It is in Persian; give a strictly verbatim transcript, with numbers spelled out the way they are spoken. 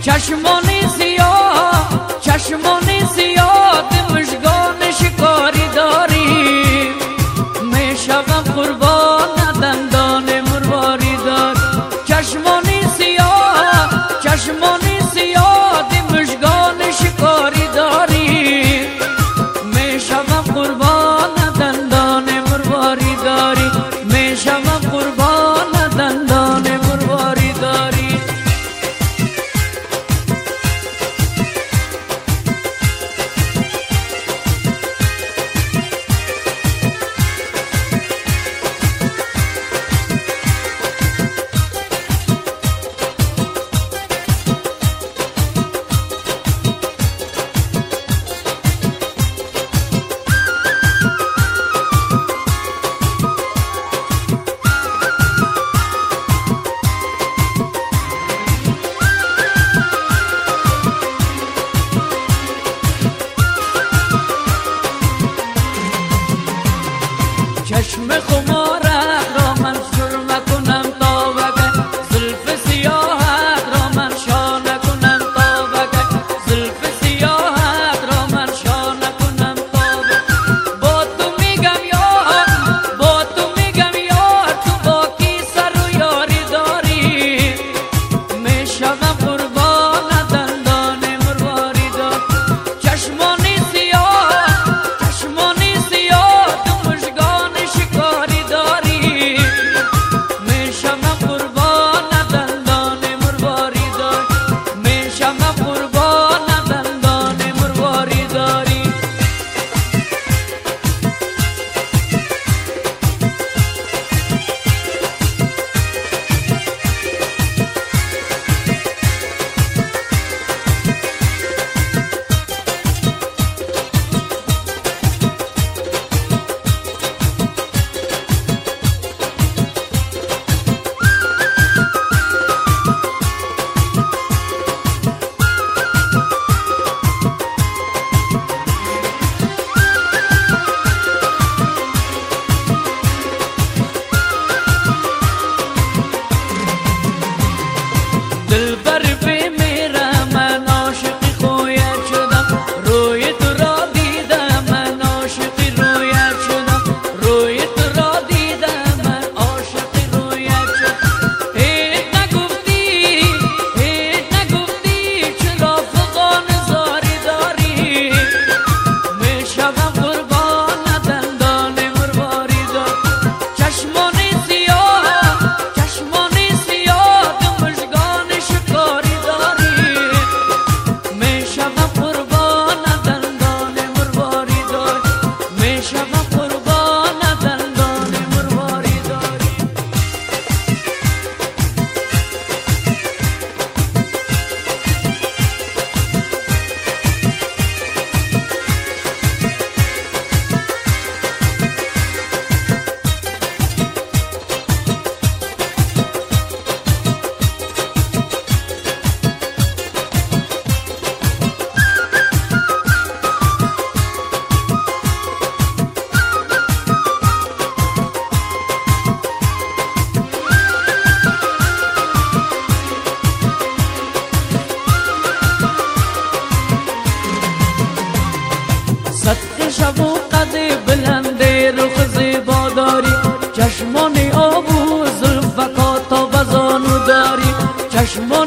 چشمانی سیاه چشمانی سیاه مشگان شکاری داری میشوم قربان دندان مرواری دار چشمانی سیاه چشمانی سیاه مشگان شکاری داری میشوم قربان دندان مرواری داری میشوم قربان دندان مرواری داری چشم خمارت را من سر نکنم تا وگه زلف سیاحت را من شاه نکنم تا وگه زلف سیاحت را من شاه نکنم تا وگه با تو میگم یار با تو میگم یار تو با کی سر و یاری داری میشوم قربان دندان مرواری دار چشمانی سیاه چشمانی سیاه تو مشگان شکاری داری میشم قربان دندان مرواری دار میشم قربان دندان مرواری داری دلبر به میرا من عاشقی خویت شدم روی تو را دیدم من عاشقی رویت شدم روی تو را دیدم من عاشقی رویت شدم هیچ نگفتی هیچ نگفتی چرا فغان زاری داری میشوم قربان دندان مرواری دار چشمانی سیاه چشمانی سیاه مشگان شکاری داری میشوم قربان دندان مرواری دار میشوم قربان دندان مرواری داری صدق شب و قد بلند رخ زیبا داری چشمان آب و زلفکا تا بزانو داری چشمان